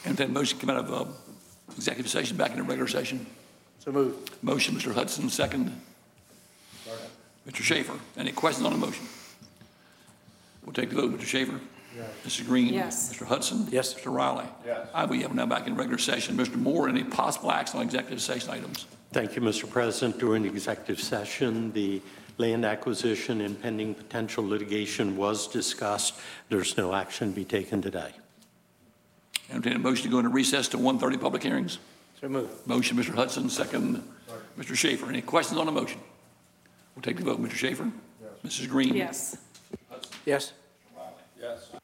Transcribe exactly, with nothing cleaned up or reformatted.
Entertain a motion to come out of uh, executive session back into regular session. So moved. Motion, Mister Hudson, second. Mister Schaefer. Any questions on the motion? We'll take the vote. Mister Schaefer? Yes. Missus Green? Yes. Mister Hudson? Yes. Mister Riley? Yes. I vote yes, we're now back in regular session. Mister Moore, any possible action on executive session items? Thank you, Mister President. During the executive session, the land acquisition and pending potential litigation was discussed. There's no action to be taken today. Entertain a motion to go into recess to one thirty public hearings. So moved. Motion, Mister Hudson, second. Mister Schaefer. Any questions on the motion? We'll take the vote. Mister Schaefer? Yes. Missus Green? Yes. Yes. Yes.